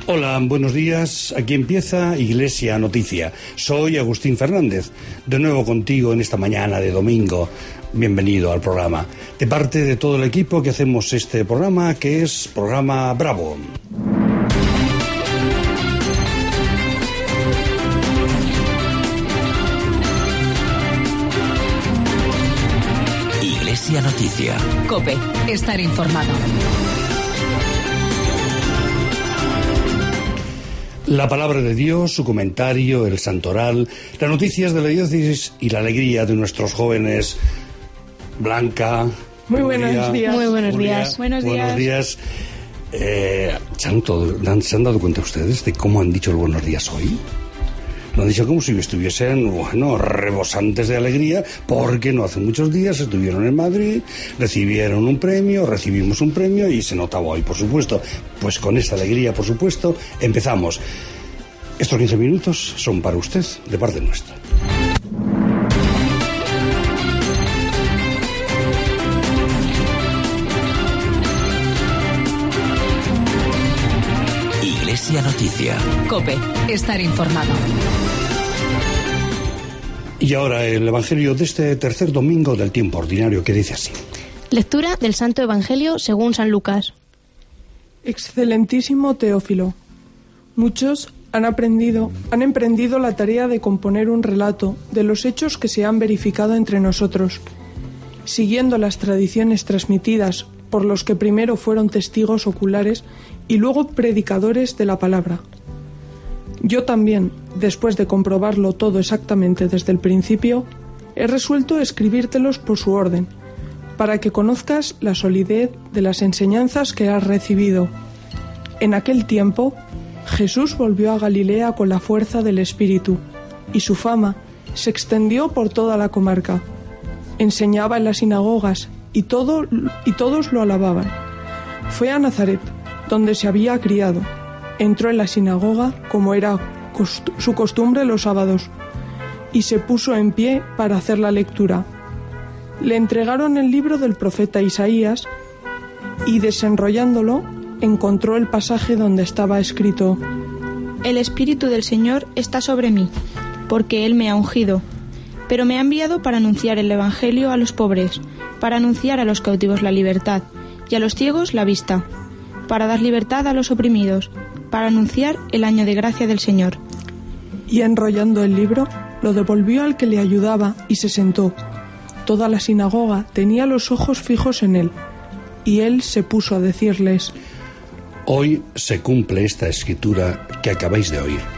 Hola, buenos días. Aquí empieza Iglesia Noticia. Soy Agustín Fernández, de nuevo contigo en esta mañana de domingo. Bienvenido al programa. De parte de todo el equipo que hacemos este programa, que es Programa Bravo. Iglesia Noticia. COPE. Estar informado. La palabra de Dios, su comentario, el santoral, las noticias de la diócesis y la alegría de nuestros jóvenes. Blanca. Muy buenos días. Muy buenos Julia, días. Buenos días. ¿Se han dado cuenta ustedes de cómo han dicho el buenos días hoy? Lo han dicho como si estuviesen, rebosantes de alegría, porque no hace muchos días estuvieron en Madrid, recibieron un premio, recibimos un premio y se notaba hoy, por supuesto. Pues con esta alegría, por supuesto, empezamos. Estos 15 minutos son para usted, de parte nuestra. Iglesia Noticia. COPE. Estar informado. Y ahora el Evangelio de este tercer domingo del tiempo ordinario, que dice así. Lectura del Santo Evangelio según San Lucas. Excelentísimo Teófilo, muchos han emprendido la tarea de componer un relato de los hechos que se han verificado entre nosotros, siguiendo las tradiciones transmitidas por los que primero fueron testigos oculares y luego predicadores de la palabra. Yo también, después de comprobarlo todo exactamente desde el principio, he resuelto escribírtelos por su orden, para que conozcas la solidez de las enseñanzas que has recibido. En aquel tiempo, Jesús volvió a Galilea con la fuerza del Espíritu, y su fama se extendió por toda la comarca. Enseñaba en las sinagogas, y todos lo alababan. Fue a Nazaret, donde se había criado. Entró en la sinagoga, como era su costumbre los sábados, y se puso en pie para hacer la lectura. Le entregaron el libro del profeta Isaías, y desenrollándolo, encontró el pasaje donde estaba escrito: El Espíritu del Señor está sobre mí, porque Él me ha ungido, pero me ha enviado para anunciar el Evangelio a los pobres, para anunciar a los cautivos la libertad, y a los ciegos la vista, para dar libertad a los oprimidos, para anunciar el año de gracia del Señor. Y enrollando el libro, lo devolvió al que le ayudaba y se sentó. Toda la sinagoga tenía los ojos fijos en él, y él se puso a decirles: Hoy se cumple esta escritura que acabáis de oír.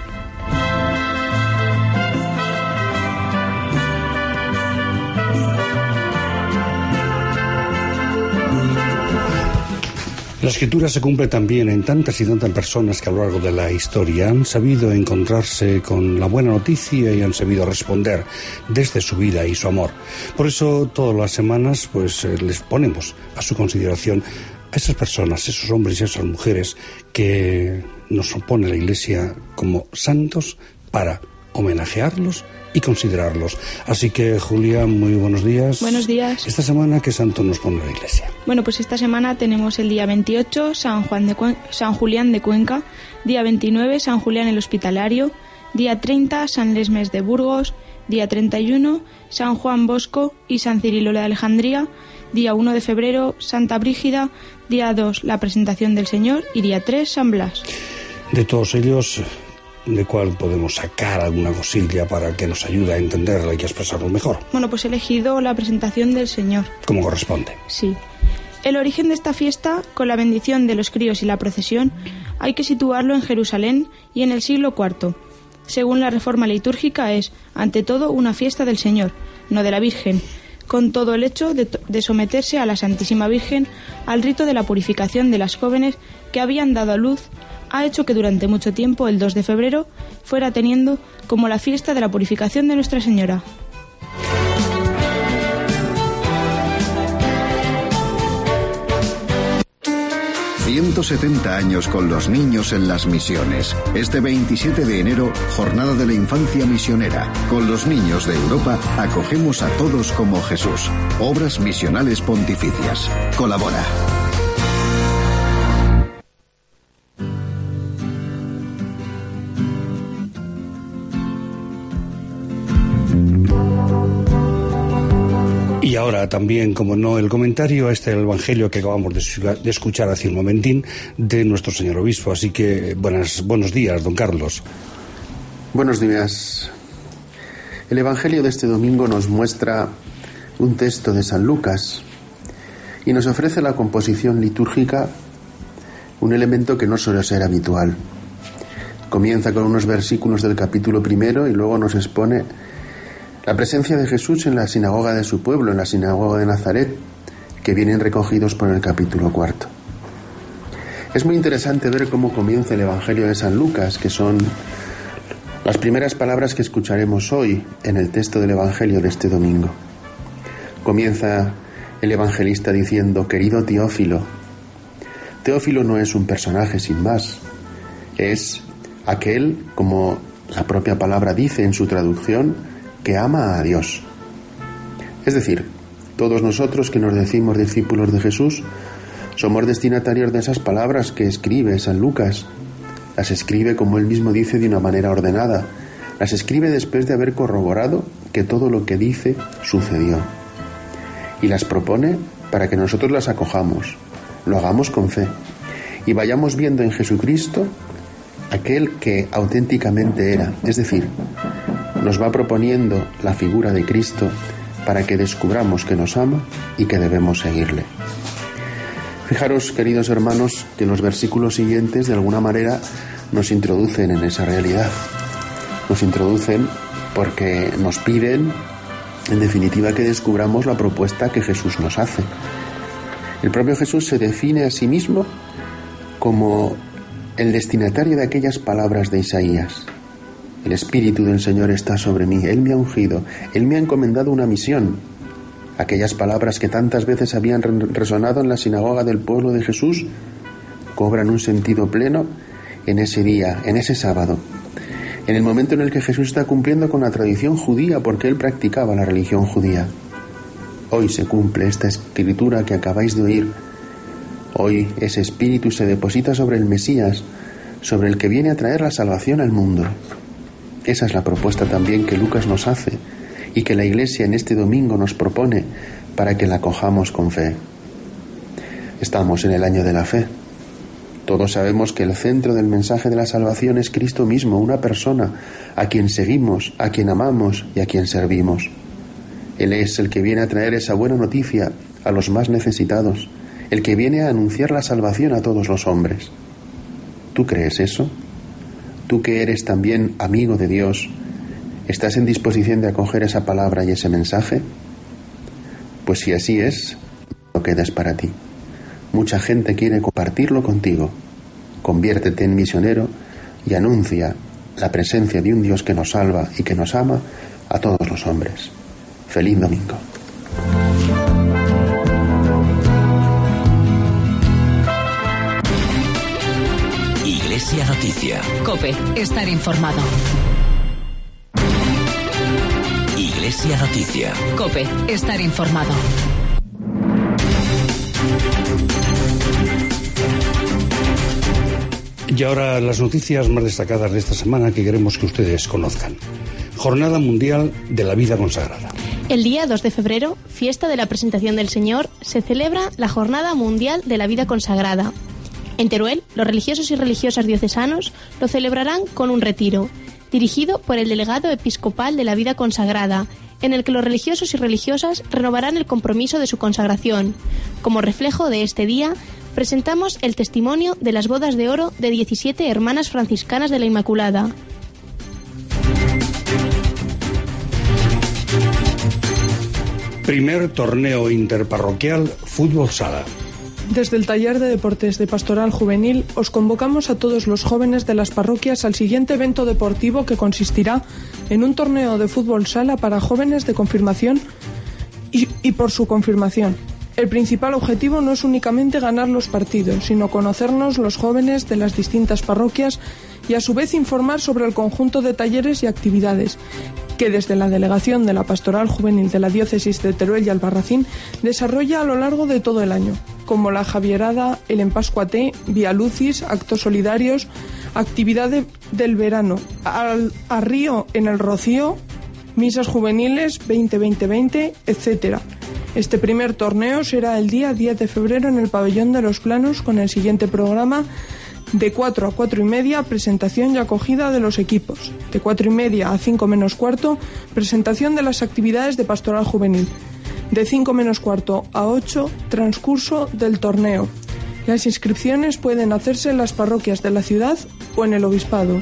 La escritura se cumple también en tantas y tantas personas que a lo largo de la historia han sabido encontrarse con la buena noticia y han sabido responder desde su vida y su amor. Por eso todas las semanas les ponemos a su consideración a esas personas, esos hombres y esas mujeres que nos opone la Iglesia como santos para homenajearlos y considerarlos. Así que, Julia, muy buenos días. Buenos días. Esta semana, ¿qué santo nos pone la Iglesia? Bueno, pues esta semana tenemos el día 28, San Julián de Cuenca, día 29, San Julián el Hospitalario, día 30, San Lesmes de Burgos, día 31, San Juan Bosco y San Cirilo de Alejandría, día 1 de febrero, Santa Brígida, día 2, la Presentación del Señor y día 3, San Blas. De todos ellos, ¿de cuál podemos sacar alguna cosilla para que nos ayude a entenderla y a expresarlo mejor? Bueno, pues he elegido la Presentación del Señor. Como corresponde. Sí. El origen de esta fiesta, con la bendición de los críos y la procesión, hay que situarlo en Jerusalén y en el siglo IV. Según la reforma litúrgica es, ante todo, una fiesta del Señor, no de la Virgen, con todo el hecho de someterse a la Santísima Virgen al rito de la purificación de las jóvenes que habían dado a luz, ha hecho que durante mucho tiempo el 2 de febrero fuera teniendo como la fiesta de la purificación de Nuestra Señora. ...170 años con los niños en las misiones. Este 27 de enero, Jornada de la Infancia Misionera. Con los niños de Europa, acogemos a todos como Jesús. Obras misionales pontificias. Colabora. ahora también, como no, el comentario a este evangelio que acabamos de escuchar hace un momentín de nuestro señor obispo. Así que buenos días, don Carlos. Buenos días. El evangelio de este domingo nos muestra un texto de San Lucas y nos ofrece la composición litúrgica, un elemento que no suele ser habitual. Comienza con unos versículos del capítulo 1 y luego nos expone la presencia de Jesús en la sinagoga de su pueblo, en la sinagoga de Nazaret, que vienen recogidos por el capítulo 4. Es muy interesante ver cómo comienza el Evangelio de San Lucas, que son las primeras palabras que escucharemos hoy en el texto del Evangelio de este domingo. Comienza el evangelista diciendo: querido Teófilo. Teófilo no es un personaje sin más, es aquel, como la propia palabra dice en su traducción, que ama a Dios. Es decir, todos nosotros que nos decimos discípulos de Jesús somos destinatarios de esas palabras que escribe San Lucas. Las escribe, como él mismo dice, de una manera ordenada. Las escribe después de haber corroborado que todo lo que dice sucedió. Y las propone para que nosotros las acojamos, lo hagamos con fe y vayamos viendo en Jesucristo aquel que auténticamente era. Es decir, nos va proponiendo la figura de Cristo para que descubramos que nos ama y que debemos seguirle. Fijaros, queridos hermanos, que los versículos siguientes de alguna manera nos introducen en esa realidad. Nos introducen porque nos piden, en definitiva, que descubramos la propuesta que Jesús nos hace. El propio Jesús se define a sí mismo como el destinatario de aquellas palabras de Isaías. El Espíritu del Señor está sobre mí, Él me ha ungido, Él me ha encomendado una misión. Aquellas palabras que tantas veces habían resonado en la sinagoga del pueblo de Jesús cobran un sentido pleno en ese día, en ese sábado, en el momento en el que Jesús está cumpliendo con la tradición judía, porque Él practicaba la religión judía. Hoy se cumple esta escritura que acabáis de oír. Hoy ese Espíritu se deposita sobre el Mesías, sobre el que viene a traer la salvación al mundo. Esa es la propuesta también que Lucas nos hace y que la Iglesia en este domingo nos propone para que la acojamos con fe. Estamos en el año de la fe. Todos sabemos que el centro del mensaje de la salvación es Cristo mismo, una persona a quien seguimos, a quien amamos y a quien servimos. Él es el que viene a traer esa buena noticia a los más necesitados, el que viene a anunciar la salvación a todos los hombres. ¿Tú crees eso? Tú que eres también amigo de Dios, ¿estás en disposición de acoger esa palabra y ese mensaje? Pues si así es, no quedes para ti. Mucha gente quiere compartirlo contigo. Conviértete en misionero y anuncia la presencia de un Dios que nos salva y que nos ama a todos los hombres. Feliz domingo. Iglesia Noticia. COPE. Estar informado. Iglesia Noticia. COPE. Estar informado. Y ahora las noticias más destacadas de esta semana que queremos que ustedes conozcan. Jornada Mundial de la Vida Consagrada. El día 2 de febrero, fiesta de la Presentación del Señor, se celebra la Jornada Mundial de la Vida Consagrada. En Teruel, los religiosos y religiosas diocesanos lo celebrarán con un retiro, dirigido por el delegado episcopal de la vida consagrada, en el que los religiosos y religiosas renovarán el compromiso de su consagración. Como reflejo de este día, presentamos el testimonio de las bodas de oro de 17 hermanas franciscanas de la Inmaculada. Primer torneo interparroquial Fútbol Sala. Desde el Taller de Deportes de Pastoral Juvenil os convocamos a todos los jóvenes de las parroquias al siguiente evento deportivo que consistirá en un torneo de fútbol sala para jóvenes de confirmación y por su confirmación. El principal objetivo no es únicamente ganar los partidos, sino conocernos los jóvenes de las distintas parroquias y a su vez informar sobre el conjunto de talleres y actividades que desde la Delegación de la Pastoral Juvenil de la Diócesis de Teruel y Albarracín desarrolla a lo largo de todo el año, como la Javierada, el Empascuaté, Vía Lucis, actos solidarios, actividad del verano, a Río en el Rocío, misas juveniles 20-20-20, etc. Este primer torneo será el día 10 de febrero en el Pabellón de los Planos con el siguiente programa: de 4 a 4 y media, presentación y acogida de los equipos. De 4 y media a 5 menos cuarto, presentación de las actividades de pastoral juvenil. De 5 menos cuarto a 8, transcurso del torneo. Las inscripciones pueden hacerse en las parroquias de la ciudad o en el obispado.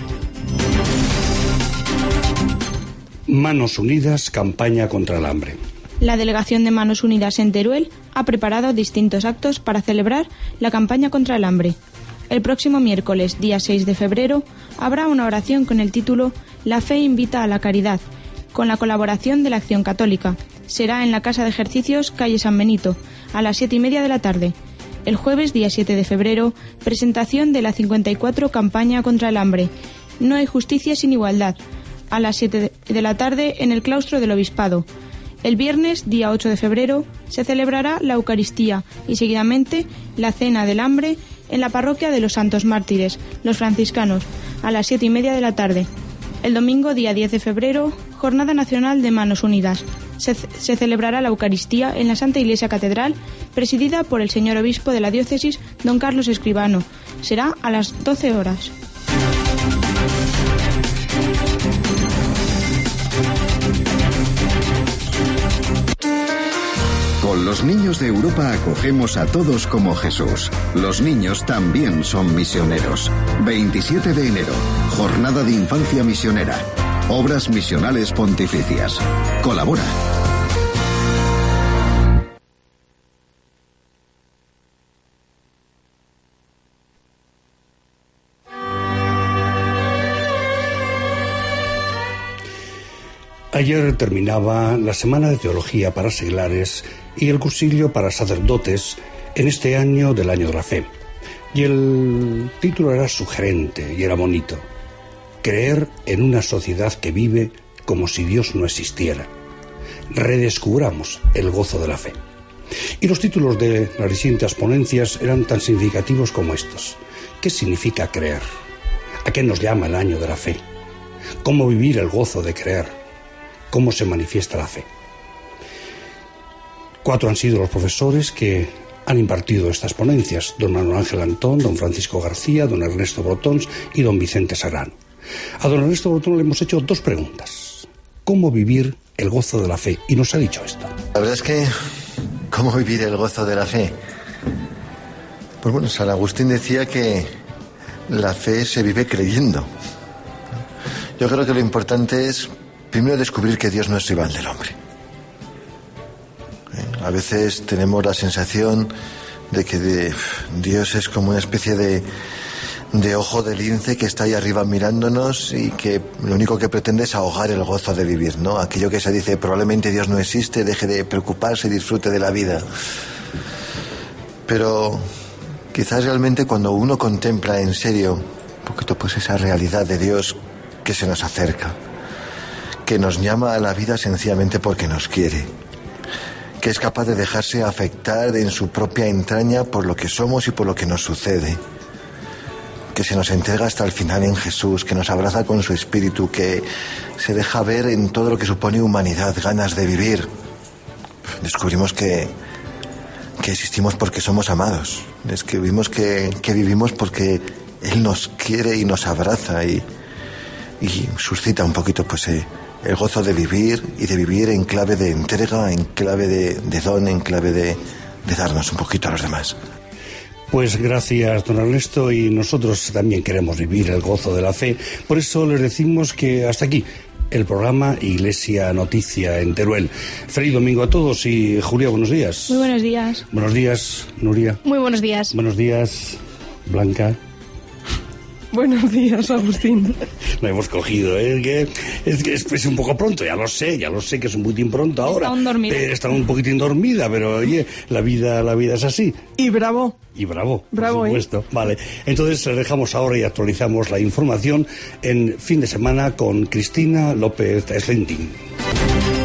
Manos Unidas, campaña contra el hambre. La delegación de Manos Unidas en Teruel ha preparado distintos actos para celebrar la campaña contra el hambre. El próximo miércoles, día 6 de febrero, habrá una oración con el título La fe invita a la caridad, con la colaboración de la Acción Católica. Será en la Casa de Ejercicios, calle San Benito, a las 7:30 de la tarde. El jueves, día 7 de febrero, presentación de la 54 campaña contra el hambre. No hay justicia sin igualdad, a las 7 de la tarde en el claustro del Obispado. El viernes, día 8 de febrero, se celebrará la Eucaristía y seguidamente la Cena del Hambre en la parroquia de los Santos Mártires, los franciscanos, a las 7:30 de la tarde. El domingo, día 10 de febrero, Jornada Nacional de Manos Unidas. Se celebrará la Eucaristía en la Santa Iglesia Catedral, presidida por el señor obispo de la diócesis, don Carlos Escribano. Será a las 12 horas. Con los niños de Europa acogemos a todos como Jesús. Los niños también son misioneros. 27 de enero, Jornada de Infancia Misionera. Obras misionales pontificias. Colabora. Ayer terminaba la Semana de Teología para seglares y el cursillo para sacerdotes en este año del Año de la Fe. Y el título era sugerente y era bonito. Creer en una sociedad que vive como si Dios no existiera. Redescubramos el gozo de la fe. Y los títulos de las distintas ponencias eran tan significativos como estos. ¿Qué significa creer? ¿A qué nos llama el Año de la Fe? ¿Cómo vivir el gozo de creer? ¿Cómo se manifiesta la fe? 4 han sido los profesores que han impartido estas ponencias: don Manuel Ángel Antón, don Francisco García, don Ernesto Brotons y don Vicente Sarán. A don Ernesto Brotons le hemos hecho 2 preguntas. ¿Cómo vivir el gozo de la fe? Y nos ha dicho esto. La verdad es que, ¿cómo vivir el gozo de la fe? Pues bueno, San Agustín decía que la fe se vive creyendo. Yo creo que lo importante es primero descubrir que Dios no es rival del hombre. A veces tenemos la sensación de que Dios es como una especie de ojo de lince que está ahí arriba mirándonos y que lo único que pretende es ahogar el gozo de vivir, ¿no? Aquello que se dice, probablemente Dios no existe, deje de preocuparse y disfrute de la vida. Pero quizás realmente cuando uno contempla en serio un poquito pues esa realidad de Dios que se nos acerca, que nos llama a la vida sencillamente porque nos quiere, que es capaz de dejarse afectar en su propia entraña por lo que somos y por lo que nos sucede, que se nos entrega hasta el final en Jesús, que nos abraza con su espíritu, que se deja ver en todo lo que supone humanidad, ganas de vivir. Descubrimos que existimos porque somos amados, descubrimos que vivimos porque Él nos quiere y nos abraza y suscita un poquito pues el gozo de vivir y de vivir en clave de entrega, en clave de don, en clave de darnos un poquito a los demás. Pues gracias, don Ernesto, y nosotros también queremos vivir el gozo de la fe. Por eso les decimos que hasta aquí el programa Iglesia Noticia en Teruel. Feliz domingo a todos y Julia, buenos días. Muy buenos días. Buenos días, Nuria. Muy buenos días. Buenos días, Blanca. Buenos días, Agustín. Lo hemos cogido, ¿eh? Es que es un poco pronto, ya lo sé que es un poquitín pronto ahora. Está aún dormida. Está un poquitín dormida, pero oye, la vida es así. Y bravo. Y bravo, Bravo, por supuesto. Vale, entonces les dejamos ahora y actualizamos la información en fin de semana con Cristina López Slenting.